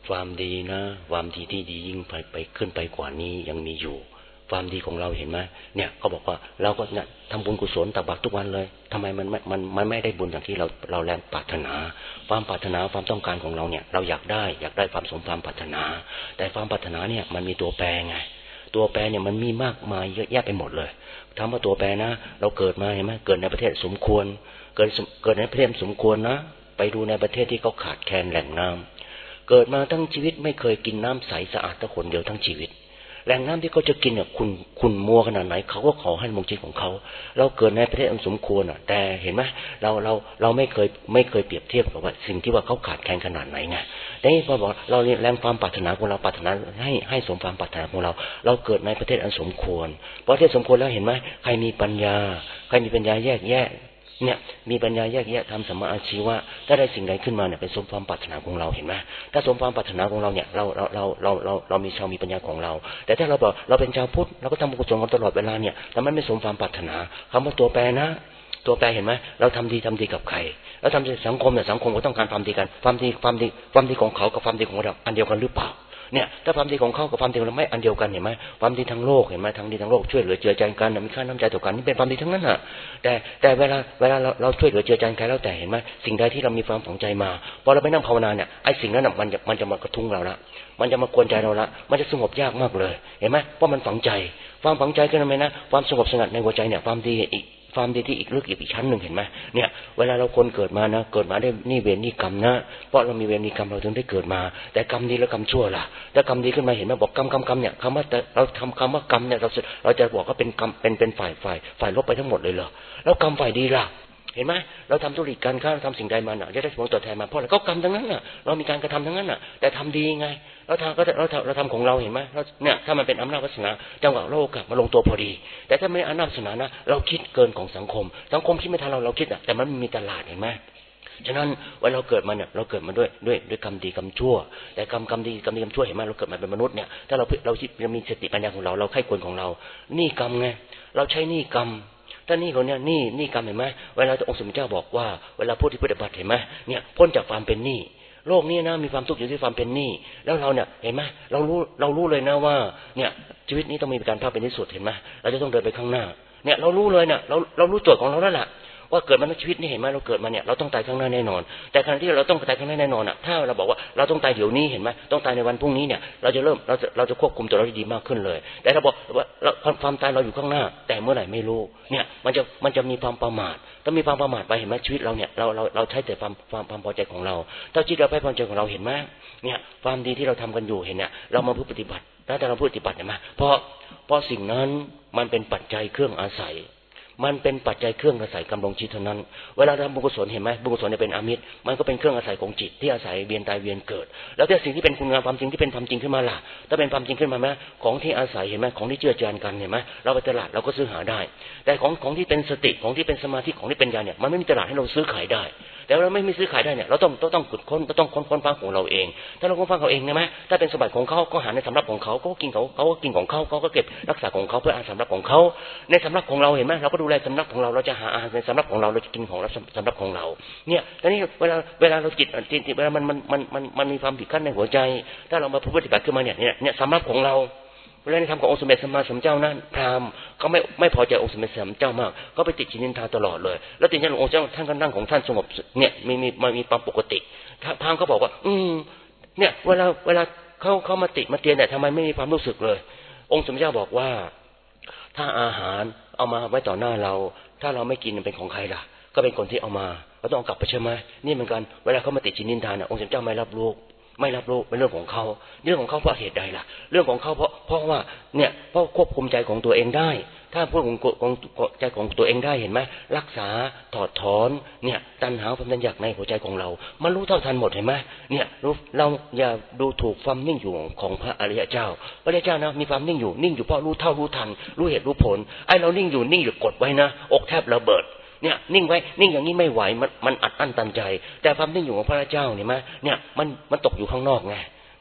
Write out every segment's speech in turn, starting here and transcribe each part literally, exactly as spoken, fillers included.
ความดีนะความดีที่ดียิ่งไปไปขึ้นไปกว่านี้ยังมีอยู่ความดีของเราเห็นไหมเนี่ยเขาบอกว่าเราก็เนี่ยทำบุญกุศลตักบาตรทุกวันเลยทำไมมันไม่มันมันไม่ได้บุญอย่างที่เราเราแรงปรารถนาความปรารถนาความต้องการของเราเนี่ยเราอยากได้อยากได้ความสมความปรารถนาแต่ความปรารถนาเนี่ยมันมีตัวแปรไงตัวแปรเนี่ยมันมีมากมายเยอะแยะไปหมดเลยถามว่าตัวแปรนะเราเกิดมาเห็นไหมเกิดในประเทศสมควรเกิดเกิดในประเทศสมควรนะไปดูในประเทศที่เขาขาดแคลนแหล่งน้ำเกิดมาทั้งชีวิตไม่เคยกินน้ำใสสะอาดสักคนเดียวทั้งชีวิตแหล่งน้ำที่เขาจะกินเนี่ยคุณคุณมัวขนาดไหนเขาก็ขอให้มงคลของเขาเราเกิดในประเทศอันสมควรอ่ะแต่เห็นไหมเราเราเราไม่เคยไม่เคยเปรียบเทียบกับว่าสิ่งที่ว่าเขาขาดแคลนขนาดไหนไงแต่นี่พอบอกเราเรียนแรงความปรารถนาของเราปรารถนาให้ให้สมความปรารถนาของเราเราเกิดในประเทศอันสมควรประเทศสมควรแล้วเห็นไหมใครมีปัญญาใครมีปัญญาแยกแยะเนี่ยมีปัญญาแยกแยะทำสัมมาอาชีวะถ้าได้สิ่งใดขึ้นมาเนี่ยเป็นสมความปรารถนาของเราเห็นไหมถ้าสมความปรารถนาของเราเนี่ยเราเราเราเราเราเรามีชาวมีปัญญาของเราแต่ถ้าเราบอกเราเป็นชาวพุทธเราก็ทำบุญกุศลกันตลอดเวลาเนี่ยแต่มันไม่สมความปรารถนาคำว่าตัวแปรนะตัวแปรเห็นไหมเราทำดีทำดีกับใครแล้วทำดีสังคมเนี่ยสังคมก็ต้องการความดีกันความดีความดีความดีของเขากับความดีของเราอันเดียวกันหรือเปล่าเนี่ยถ้าความดีของเขากับความดีของเราไม่อันเดียวกันเห็นไหมความดีทั้งโลกเห็นไหมทั้งดีทั้งโลกช่วยเหลือเจือจานกันมีค่าน้ำใจต่อกันนี่เป็นความดีทั้งนั้นน่ะแต่แต่เวลาเวลาเราเราช่วยเหลือเจือจานใครแล้วแต่เห็นไหมสิ่งใดที่เรามีความฝังใจมาพอเราไปนั่งภาวนาเนี่ยไอ้สิ่งนั้นมันจะมันจะมากระทุ้งเราละมันจะมากวนใจเราละมันจะสงบยากมากเลยเห็นไหมเพราะมันฝังใจความฝังใจก็ทำไมนะความสงบสงัดในหัวใจเนี่ยความดีอีกความดีที่อีกลึกอีกชั้นหนึ่งเห็นไหมเนี่ยเวลาเราคนเกิดมานะเกิดมาได้นี่เวรนี่กรรมนะเพราะเรามีเวรมีกรรมเราถึงได้เกิดมาแต่กรรมดีและกรรมชั่วล่ะถ้ากรรมดีขึ้นมาเห็นไหมบอกกรรมกรรมกรรมเนี่ยคำว่าเราทำคำว่ากรรมเนี่ยเราเราจะบอกว่าเป็นกรรมเป็นเป็นฝ่ายฝ่ายฝ่ายลบไปทั้งหมดเลยเหรอแล้วกรรมฝ่ายดีล่ะเห็นไหมเราทำธุรกิจการค้าเราทำสิ่งใดมาน่ะจะได้ผลตอบแทนมาเพราะอะไรก็กรรมทั้งนั้นน่ะเรามีการกระทำทั้งนั้นน่ะแต่ทำดีไงเราทำก็เราเราทำของเราเห็นไหมเราเนี่ยถ้ามันเป็นอำนาจวาสนาจังหวะโลกมาลงตัวพอดีแต่ถ้าไม่อำนาจวาสนานะเราคิดเกินของสังคมสังคมคิดไม่ทันเราเราคิดอ่ะแต่มันมีตลาดเห็นไหมฉะนั้นเวลาเราเกิดมาเนี่ยเราเกิดมาด้วยด้วยด้วยกรรมดีกรรมชั่วแต่กรรมกรรมดีกรรมดีกรรมชั่วเห็นไหมเราเกิดมาเป็นมนุษย์เนี่ยถ้าเราเราเรามีสติปัญญาของเราเราไข้ควรของเรานี่กรรมไงเราใช้นี่กรรมถ้านี่เขาเนี่ยนี่นี่กรรมเห็นไหมเวลาองค์สมเด็จเจ้าบอกว่าเวลาผู้ที่ปฏิบัติเห็นไหมเนี่ยพ้นจากความเป็นหนี้โลกนี้นะมีความทุกข์อยู่ที่ความเป็นหนี้แล้วเราเนี่ยเห็นไหมเรารู้เรารู้เลยนะว่าเนี่ยชีวิตนี้ต้องมีการภาคเป็นที่สุดเห็นไหมเราจะต้องเดินไปข้างหน้าเนี่ยเรารู้เลยเนี่ยเราเรารู้โจทย์ของเราแล้วแหละว่าเกิดมาในชีวิตนี้เห็นไหมเราเกิดมาเนี่ยเราต้องตายข้างหน้าแน่นอนแต่ขณะที่เราต้องตายข้างหน้าแน่นอนอ่ะถ้าเราบอกว่าเราต้องตายเดี๋ยวนี้เห็นไหมต้องตายในวันพรุ่งนี้เนี่ยเราจะเริ่มเราจะเราจะควบคุมตัวเราได้ดีมากขึ้นเลยแต่ถ้าบอกว่าความตายเราอยู่ข้างหน้าแต่เมื่อไหร่ไม่รู้เนี่ยมันจะมันจะมีความประมาทถ้ามีความประมาทไปเห็นไหมชีวิตเราเนี่ยเราเราเราใช้แต่ความความความพอใจของเราถ้าชีวิตเราไปพอใจของเราเห็นไหมเนี่ยความดีที่เราทำกันอยู่เห็นเนี่ยเรามาปฏิบัติแล้วแต่เราปฏิบัติเห็นไหมเพราะเพราะสิ่งนั้นมันเป็นปัจจัยเครื่องอาศัยมันเป็นปัจจัยเครื่องอาศัยกำลังจิตเท่านั้นเวลาทำบุญกุศลเห็นไหมบุญกุศลเนี่ยเป็นอามิตรมันก็เป็นเครื่องอาศัยของจิตที่อาศัยเวียนตายเวียนเกิดแล้วแต่สิ่งที่เป็นคุณงามความจริงที่เป็นความจริงขึ้นมาล่ะถ้าเป็นความจริงขึ้นมาไหมของที่อาศัยเห็นไหมของที่เจือจานกันเห็นไหมเราไปตลาดเราก็ซื้อหาได้แต่ของของที่เป็นสติของที่เป็นสมาธิของที่เป็นญาณเนี่ยมันไม่มีตลาดให้เราซื้อขายได้แต่เราไม่มีซื้อขายได้เนี่ยเราต้องต้องต้องขุดค้นต้องค้นค้นฟังของเราเองถ้าเราค้นฟังเขาเองใช่ไหมถ้าเป็นสมบัติของเขาก็หาในสำรับของเขาก็กินเขาเขาก็กินของเขาเขาก็เก็บรักษาของเขาเพื่ออาสำรับของเขาในสำรับของเราเห็นไหมเราก็ดูแลสำรับของเราเราจะหาอาหารในสำรับของเราเราจะกินของสำรับของเราเนี่ยแล้วนี่เวลาเวลาเราจิตจิตเวลามันมันมันมันมันมีความผิดขั้นในหัวใจถ้าเรามาปฏิบัติขึ้นมาเนี่ยเนี่ยเนี่ยสำรับของเราเวลาในธรรมขององค์สมเด็จสัมมาสัมพุทธเจ้านั้นพราหมณ์ก็ไม่ไม่พอใจองค์สมเด็จสัมมาสัมพุทธเจ้ามากก็ไปติดจินินทาตลอดเลยแล้วติดจินองค์เจ้าท่านก็นั่งของท่านสงบเนี่ยมีมีมันมีความปกติพราหมณ์ก็บอกว่าอืมเนี่ยเวลาเวลาเขาเขามาติมาเตียนเนี่ยทำไมไม่มีความรู้สึกเลยองค์สมเด็จเจ้าบอกว่าถ้าอาหารเอามาไว้ต่อหน้าเราถ้าเราไม่กินเป็นของใครล่ะก็เป็นคนที่เอามาก็ต้องเอากลับไปใช่ไหมนี่เหมือนกันเวลาเขามาติดจินินทาเนี่ยองค์สมเด็จเจ้าไม่รับรู้ไม่รับรู้เป็นเรื่องของเขาเรื่องของเขาเพราะเหตุใดล่ะเรื่องของเขาเพราะเพราะว่าเนี่ยเพราะควบคุมใจของตัวเองได้ถ้าควบคุมใจของตัวเองได้เห็นไหมรักษาถอดถอนเนี่ยตัณหาความอยากในหัวใจของเรามันรู้เท่าทันหมดเห็นไหมเนี่ยรู้เราอย่าดูถูกความนิ่งอยู่ของพระอริยเจ้าพระอริยเจ้านะมีความนิ่งอยู่นิ่งอยู่เพราะรู้เท่ารู้ทันรู้เหตุรู้ผลไอ้เรานิ่งอยู่นิ่งอยู่กดไว้นะอกแทบระเบิดเนี่ยนิ่งไว้นิ่งอย่างนี้ไม่ไหวมันมันอัดอั้นตันใจแต่ความนิ่งอยู่ของพระเจ้าเนี่ยมั้ยเนี่ยมันมันตกอยู่ข้างนอกไง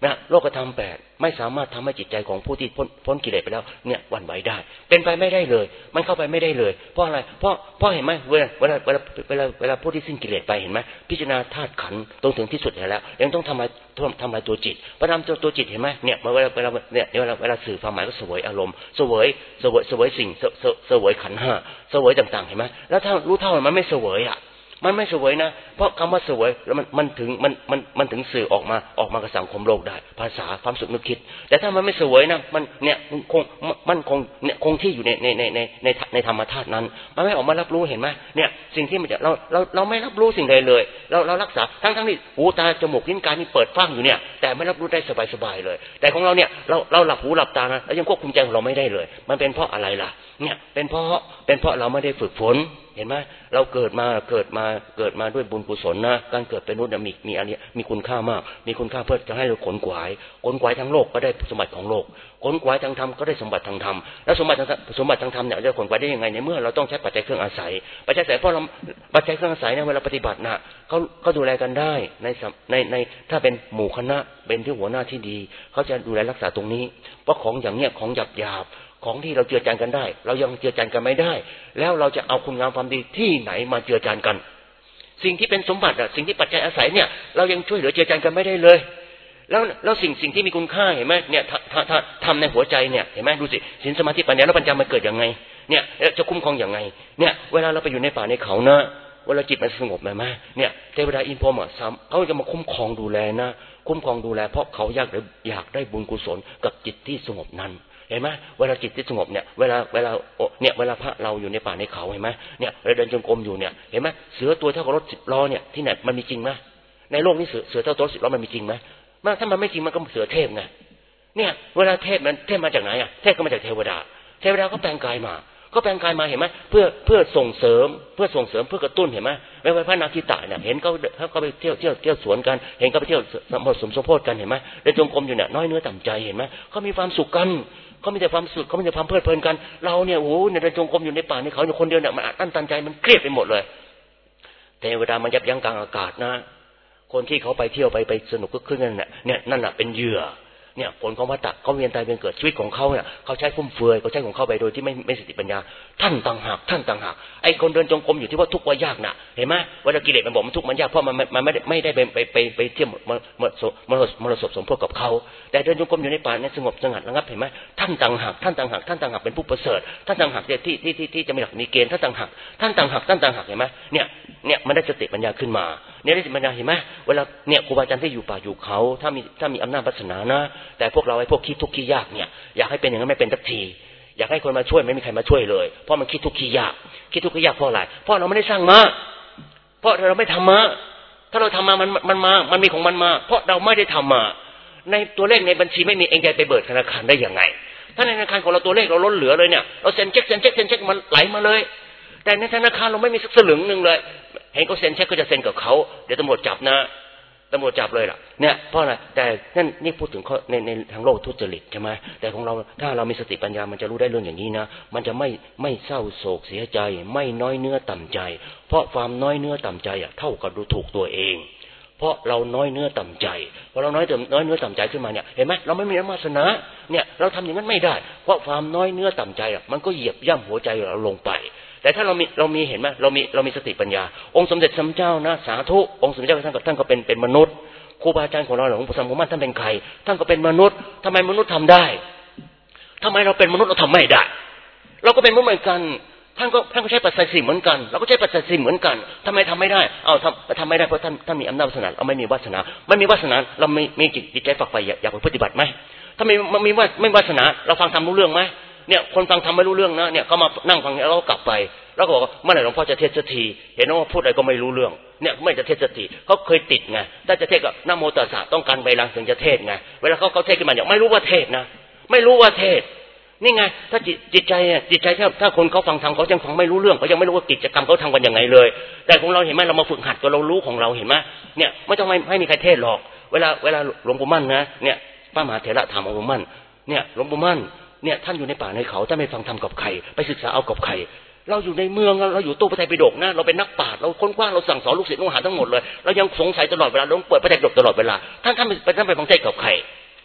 นะโลกธรรมแปดไม่สามารถทำให้จิตใจของผู้ที่พ้นพ้นกิเลสไปแล้วเนี่ยหวั่นไหวได้เป็นไปไม่ได้เลยมันเข้าไปไม่ได้เลยเพราะอะไรเพราะเพราะเห็นไหมเวลาเวลาเวลาเวลาเวลาผู้ที่สิ้นกิเลสไปเห็นไหมพิจารณาธาตุขันธ์ตรงถึงที่สุดแล้วยังต้องทำลายทำลายตัวจิตพอทำตัวตัวจิตเห็นไหมเนี่ยเวลาเวลาเนี่ยเวลาเวลาสื่อความหมายก็เสวยอารมณ์เสวยเสวยเสวยสิ่งเสวยขันธ์ห้าเสวยต่างๆเห็นไหมแล้วถ้ารู้เท่ามันไม่เสวยอ่ะมันไม่เสวยนะเพราะคำว่าเสวยแล้วมันมันถึงมันมันมันถึงสื่อออกมาออกมากับสังคมโลกได้ภาษาความสุขนึกคิดแต่ถ้ามันไม่เสวยนะมันเนี่ยคงมันคงเนี่ยคงที่อยู่ในในในในในในธรรมธาตุนั้นมันไม่ออกมารับรู้เห็นไหมเนี่ยสิ่งที่มันจะเราเราเราไม่รับรู้สิ่งใดเลยเราเรารักษาทั้งทั้งที่หูตาจมูกลิ้นกายนี่เปิดฟังอยู่เนี่ยแต่ไม่รับรู้ได้สบายสบายเลยแต่ของเราเนี่ยเราเราหลับหูหลับตานะแล้วยังควบคุมใจของเราไม่ได้เลยมันเป็นเพราะอะไรล่ะเนี่ยเป็นเพราะเป็นเพราะเราไม่ได้ฝึกฝนเห็นไหมเราเกิดมาเกิดมาเกิดมาด้วยบุญกุศลนะการเกิดเป็นมนุษย์มีมีอันนี้มีคุณค่ามากมีคุณค่าเพื่อจะให้เราขนขวายขนขวายทางโลกก็ได้สมบัติของโลกขนขวายทางธรรมก็ได้สมบัติทางธรรมแล้วสมบัติทางสมบัติทางธรรมเนี่ยจะขนขวายได้ยังไงในเมื่อเราต้องใช้ปัจจัยเครื่องอาศัยปัจจัยอาศัยเพราะเราปัจจัยเครื่องอาศัยเนี่ยเวลาปฏิบัตินะเขาเขาดูแลกันได้ในในในถ้าเป็นหมู่คณะเป็นที่หัวหน้าที่ดีเขาจะดูแลรักษาตรงนี้เพราะของอย่างเนี้ยของหยาบหยาบของที่เราเจือจานกันได้เรายังเจือจานกันไม่ได้แล้วเราจะเอาคุณงามความดีที่ไหนมาเจือจานกันสิ่งที่เป็นสมบัติอะสิ่งที่ปัจจัยอาศัยเนี่ยเรายังช่วยเหลือเจือจานกันไม่ได้เลยแล้วแล้วสิ่งสิ่งที่มีคุณค่าเห็นไหมเนี่ยถ้าถ้าทำในหัวใจเนี่ยเห็นไหมดูสิศีลสมาธิปัญญาแล้วปัญญามันเกิดยังไงเนี่ยจะคุ้มครองอย่างไงเนี่ยเวลาเราไปอยู่ในป่าในเขานะเวลาจิตมันสงบไหมไหมเนี่ยเทวดาอินพรหมอ่ะเขาจะมาคุ้มครองดูแลนะคุ้มครองดูแลเพราะเขาอยากอยากได้บุญกุศลกับจิตที่สงบนั้นเห็นไหมเวลาจิตที่สงบเนี่ยเวลาเวลาเนี่ยเวลาพระเราอยู่ในป่าในเขาเห็นไหมเนี่ยเราเดินจงกรมอยู่เนี่ยเห็นไหมเสือตัวเท่ากับรถสิบล้อเนี่ยที่ไหนมันมีจริงไหมในโลกนี้เสือเสือเท่ากับรถสิบล้อมันมีจริงไหมมันถ้ามันไม่จริงมันก็เสือเทพไงเนี่ยเวลาเทพมันเทพมาจากไหนอ่ะเทพก็มาจากเทวดาเทวดาก็แปลงกายมาก็แปลงกายมาเห็นไหมเพื่อเพื่อส่งเสริมเพื่อส่งเสริมเพื่อกระตุ้นเห็นไหมไม่ว่าพระนาคิตะเนี่ยเห็นเขาเขาไปเที่ยวเที่ยวเที่ยวสวนกันเห็นเขาไปเที่ยวสมสมสมโพธิกันเห็นไหมเดินจงกรมอยู่เนี่ยน้อยเนื้อต่ำใจเห็นไหมเขามีความสุขกันเขามีแต่ความสุขเขามีแต่ความเพลิดเพลินกันเราเนี่ยโอ้โหเนี่ยเดินจงกรมอยู่ในป่าในเขาอยู่คนเดียวเนี่ยมันอัดอั้นตันใจมันเครียดไปหมดเลยเทวดามันยับยั้งกลางอากาศนะคนที่เขาไปเที่ยวไปไปสนุกก็ขึ้นนั่นแหละเนี่ยนั่นแหละเป็นเหยื่อเนี่ยผลของวัฏฏะเขาเวียนตายเวียนเกิดชีวิตของเขาเนี่ยเขาใช้ฟุ่มเฟือยเขาใช้ของเขาไปโดยที่ไม่ไม่สติปัญญาท่านต่างหากท่านต่างหากไอ้คนเดินจงกรมอยู่ที่ว่าทุกข์ว่ายากน่ะเห็นไหมเวลากิเลสมันบอกมันทุกข์มันยากเพราะมันมันไม่ได้ไม่ได้ไปไปไปไปเที่ยวมรสมรสมรสสมพวกกับเขาแต่เดินจงกรมอยู่ในป่าเนี่ยสงบสงัดระงับเห็นไหมท่านต่างหากท่านต่างหากท่านต่างหากเป็นผู้ประเสริฐท่านต่างหากที่ที่ที่ที่จะมีหลักมีเกณฑ์ท่านต่างหากท่านต่างหากท่านต่างหากเห็นไหมเนี่ยเนี่ยมันได้สติปัญญาขึ้นมาเนี่ยได้สติปัญญาเห็นไหมเวลาเนี่ยครูบาอาจารย์ที่อยู่ป่าอยู่เขาถ้ามีถ้ามีอำนาจวาสนานะแต่พวกเราไอ้พวกคิดทุกข์ขี้ยากเนี่ยอยากให้เป็นอย่างนั้นไม่เป็นสักทีอยากให้คนมาช่วยไม่มีใครมาช่วยเลยเพราะมันคิดทุกข์ขี้ยากคิดทุกข์ขี้ยากเพราะอะไรเพราะเราไม่ได้สร้างมาเพราะเราไม่ทำมาถ้าเราทำมามันมันมามันมีของมันมาเพราะเราไม่ได้ทำมาในตัวเลขในบัญชีไม่มีเองจะไปเบิกธนาคารได้ยังไงถ้าในธนาคารของเราตัวเลขเราล้นเหลือเลยเนี่ยเราเซ็นเช็คเซ็นเช็คเซ็นเช็คมันไหลมาเลยแต่ในธนาคารเราไม่มีสักสลึงนึงเลยเห็นเขาเซ็นเช็คก็จะเซ็นกับเขาเดี๋ยวตำรวจจับนะตำรวจจับเลยล่ะเนี่ยเพราะอะไรแต่นั่นนี่พูดถึงในในทางโลกทุจริตใช่ไหมแต่ของเราถ้าเรามีสติปัญญามันจะรู้ได้เรื่องอย่างนี้นะมันจะไม่ไม่เศร้าโศกเสียใจไม่น้อยเนื้อต่ำใจเพราะความน้อยเนื้อต่ำใจอ่ะเท่ากับดูถูกตัวเองเพราะเราน้อยเนื้อต่ำใจพอเราน้อยน้อยเนื้อต่ำใจขึ้นมาเนี่ยเห็นไหมเราไม่มีวาสนาเนี่ยเราทำอย่างนั้นไม่ได้เพราะความน้อยเนื้อต่ำใจอ่ะมันก็เหยียบย่ำหัวใจเราลงไปแต่ถ้าเรามีเรามีเห็นไหมเรามีเรามีสติปัญญาองค์สมเด็จสัมเจ้านะสาธุองค์สมเด็จเจ้าท่านก็ท่านก็เป็นเป็นมนุษย์ครูบาอาจารย์ของเราหลวงปู่สมมุติท่านเป็นใครท่านก็เป็นมนุษย์ทำไมมนุษย์ทำได้ทำไมเราเป็นมนุษย์เราทำไม่ได้เราก็เป็นมนุษย์เหมือนกันท่านก็ท่านก็ใช้ปัจจัยสี่เหมือนกันเราก็ใช้ปัจจัยสี่เหมือนกันทำไมทำไม่ได้เอาทำทำไม่ได้เพราะท่านท่านมีอำนาจวาสนาเราไม่มีวาสนาไม่มีวาสนาเราไม่มีจิตจิตใจฝักใฝ่อยากไปปฏิบัติไหมถ้าไม่ไม่ว่าไม่วาสนาเราฟังทำรู้เรื่องไหมเนี่ยคนฟังทำไม่รู้เรื่องนะเนี่ยเขามานั่งฟังแล้วก็กลับไปแล้วก็บอกว่าเมื่อไหร่หลวงพ่อจะเทศน์สักทีเห็นว่าพูดอะไรก็ไม่รู้เรื่องเนี่ยไม่จะเทศน์สักทีเขาเคยติดไงถ้าจะเทศน์ก็นะโมตัสสะต้องการใบลานถึงจะเทศน์ไงเวลาเขาเขาเทศน์ขึ้นมาอย่างไม่รู้ว่าเทศน์นะไม่รู้ว่าเทศน์นี่ไงถ้าจิตจิตใจเนี่ยจิตใจถ้าถ้าคนเขาฟังธรรมเขายังฟังไม่รู้เรื่องเขายังไม่รู้ว่ากิจกรรมเขาทำกันยังไงเลยแต่ของเราเห็นไหมเรามาฝึกหัดก็เรารู้ของเราเห็นไหมเนี่ยไม่ต้องไม่ไม่มีใครเทศน์หรอกเวลาเวลาหลวงปู่มั่นนะเนี่ยพระมหาเถระถามหลวงปู่มั่นเนี่ยหลวงปู่มั่นเนี่ยท่านอยู่ในป่าในเขาท่านไม่ฟังธรรมกับใครไปศึกษาเอากับใครเราอยู่ในเมืองเราอยู่ตู้พระไตรปิฎกนะเราเป็นนักปราชญ์เราค้นคว้าเราสั่งสอนลูกศิษย์ลูกหาทั้งหมดเลยเรายังสงสัยตลอดเวลาเราเปิดพระไตรปิฎกตลอดเวลาท่านท่านไปท่านไปฟังเทศน์กับใคร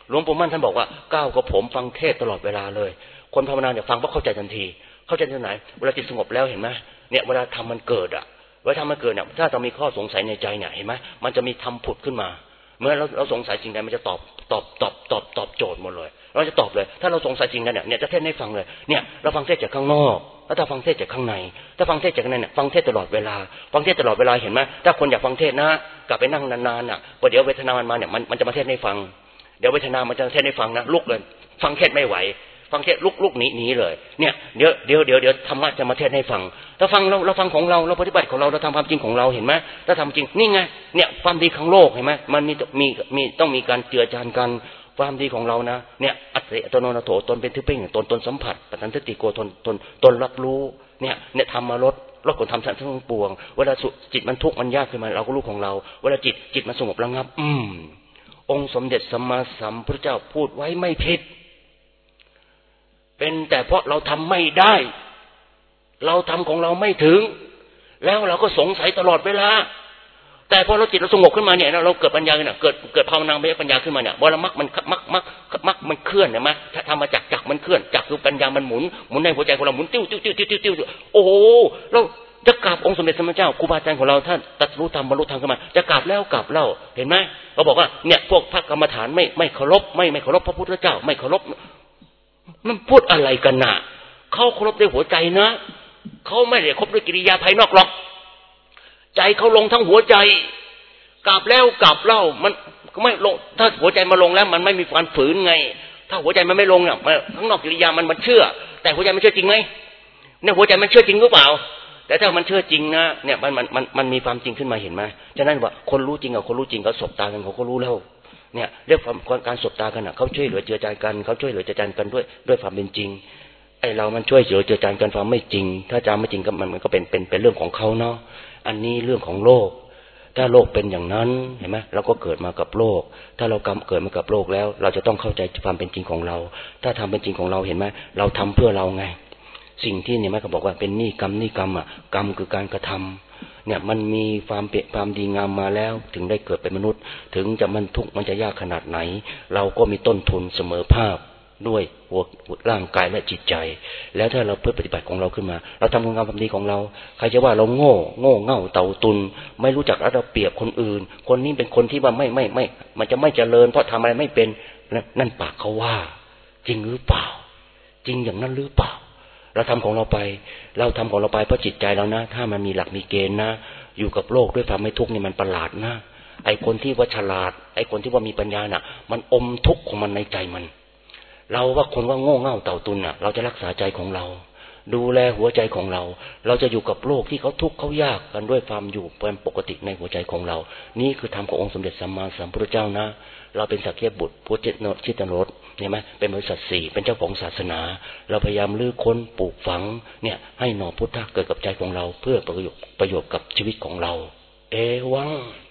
หลวงปู่มั่นท่านบอกว่าก้าวกับผมฟังเทศตลอดเวลาเลยคนภาวนาเนี่ยฟังเพราะเข้าใจทันทีเข้าใจที่ไหนเวลาจิตสงบแล้วเห็นไหมเนี่ยเวลาทำมันเกิดอ่ะเวลาทำมันเกิดเนี่ยถ้าเรามีข้อสงสัยในใจเนี่ยเห็นไหมมันจะมีธรรมผุดขึ้นมาเมื่อเราเราสงสัยสิ่งใดมันจะตอบตอบตอบตอบตอบโจทย์หมดเลยเราจะตอบเลยถ้าเราสงสัยสิ่งนั้นเนี่ยจะเทศให้ฟังเลยเนี่ยเราฟังเทศจากข้างนอกแล้วถ้าฟังเทศจากข้างในถ้าฟังเทศจากข้างในเนี่ยฟังเทศตลอดเวลาฟังเทศตลอดเวลาเห็นไหมถ้าคนอยากฟังเทศนะกลับไปนั่งนานๆน่ะพอเดี๋ยวเวทนามันมาเนี่ยมันมันจะมาเทศให้ฟังเดี๋ยวเวทนามันจะเทศให้ฟังนะลุกเลยฟังเทศไม่ไหวฟังเทศลุกลุกหนีหนีเลยเนี่ยเดี๋ยวเดี๋ยวเดี๋ยวเดี๋ยวธรรมะจะมาเทศให้ฟังถ้าฟังเราเราฟังของเราเราปฏิบัติของเราเราทำความจริงของเราเห็นไหมถ้าทำจริงนี่ไงเนี่ยความดีของโลกเห็นไหมมันมีมีมีต้องมีการเจือจานกันความดีของเรานะเนี่ยอัตติอัตโนนาโถตนเป็นที่พึ่งตนตนสัมผัสปัจจันติโกตนตนตนรับรู้เนี่ยเนี่ยทำมาลดลดผลทำทั้งทั้งปวงเวลาจิตมันทุกข์มันยากขึ้นมาเราก็รู้ของเราเวลาจิตจิตมันสงบระงับอืมองค์สมเด็จสัมมาสัมพุทธเจ้าพูดไว้ไม่ผิดเป็นแต่เพราะเราทำไม่ได้เราทำของเราไม่ถึงแล้วเราก็สงสัยตลอดเวลาแต่พอเราจิตเราสงบขึ้นมาเนี่ยเราเกิดปัญญาเนี่ยเกิดเกิดภาวนาปัญญาขึ้นมาเนี่ยบรมักมันมักมักมักมันเคลื่อนเนี่ยมั้ยถ้าทำมาจากจักมันเคลื่อนจักคือปัญญามันหมุนหมุนในหัวใจของเราหมุนติ้วติ้วติ้วติ้วติ้วติ้วโอ้โหเราจะกราบองค์สมเด็จพระเจ้าครูบาอาจารย์ของเราท่านตรัสรู้ธรรมบรรลุธรรมขึ้นมาจะกราบแล้วกราบเล่าเห็นไหมเราบอกว่าเนี่ยพวกพระกรรมฐานไม่ไม่เคารพไม่ไม่เคารพพระพุทธเจ้าไม่เคารพมันพูดอะไรกันน่ะเขาเคารพด้วยหัวใจนะเขาไม่ได้เคารพด้วยกิริยาภายนอกหรอกใจเขาลงทั้งหัวใจกราบแล้วกราบเล่ามันไม่ลงถ้าหัวใจมาลงแล้วมันไม่มีการฝืนไงถ้าหัวใจมันไม่ลงเนี่ยข้างนอกกิริยามันมันเชื่อแต่หัวใจมันเชื่อจริงไหมเนี่ยหัวใจมันเชื่อจริงหรือเปล่าแต่ถ้ามันเชื่อจริงนะเนี่ยมันมันมันมันมีความจริงขึ้นมาเห็นไหมฉะนั้นว่าคนรู้จริงกับคนรู้จริงเขาสบตากันเขาก็รู้แล้วเนี่ยเรียกความการสบตากันอ่ะเขาช่วยเหลือเจือจานกันเขาช่วยเหลือเจือจานกันด้วยด้วยความเป็นจริงไอ้เรามันช่วยเหลือเจือจานกันความไม่จริงถ้าจำไม่จริงก็มันมันก็เป็นเป็นเป็นเรื่องของเขาเนาะอันนี้เรื่องของโลกถ้าโลกเป็นอย่างนั้นเห็นไหมเราก็เกิดมากับโลกถ้าเรากำเกิดมากับโลกแล้วเราจะต้องเข้าใจความเป็นจริงของเราถ้าทำเป็นจริงของเราเห็นไหมเราทำเพื่อเราไงสิ่งที่เนี่ยแม่ก็บอกว่าเป็นหนี้กรรมหนี้กรรมอ่ะกรรมคือการกระทำเนี่ยมันมีความเปรียบความดีงามมาแล้วถึงได้เกิดเป็นมนุษย์ถึงจะมันทุกข์มันจะยากขนาดไหนเราก็มีต้นทุนเสมอภาคด้วยหัวร่างกายและจิตใจแล้วถ้าเราเพื่อปฏิบัติของเราขึ้นมาเราทำคุณงามความดีของเราใครจะว่าเราโง่โง่เง่าเต่าตุนไม่รู้จักเราเปรียบคนอื่นคนนี้เป็นคนที่ว่าไม่ไม่ไม่มันจะไม่เจริญเพราะทำอะไรไม่เป็นนั่นปากเขาว่าจริงหรือเปล่าจริงอย่างนั้นหรือเปล่าเราทำของเราไปเราทำของเราไปเพราะจิตใจเรานะถ้ามันมีหลักมีเกณฑ์นะอยู่กับโลกด้วยความไม่ทุกข์นี่มันประหลาดนะไอ้คนที่ว่าฉลาดไอ้คนที่ว่ามีปัญญาน่ะมันอมทุกข์ของมันในใจมันเราว่าคนว่าโง่เง่าเต่าตุนน่ะเราจะรักษาใจของเราดูแลหัวใจของเราเราจะอยู่กับโลกที่เขาทุกข์เขายากกันด้วยความอยู่เป็นปกติในหัวใจของเรานี่คือธรรมขององค์สมเด็จสัมมาสัมพุทธเจ้านะเราเป็นสักขีบุตรพุทธชิตนรสเห็นไหมเป็นบริษัทสี่เป็นเจ้าของศาสนาเราพยายามลื้อค้นปลูกฝังเนี่ยให้หน่อพุทธะเกิดกับใจของเราเพื่อประโยชน์ประโยชน์กับชีวิตของเราเอวัง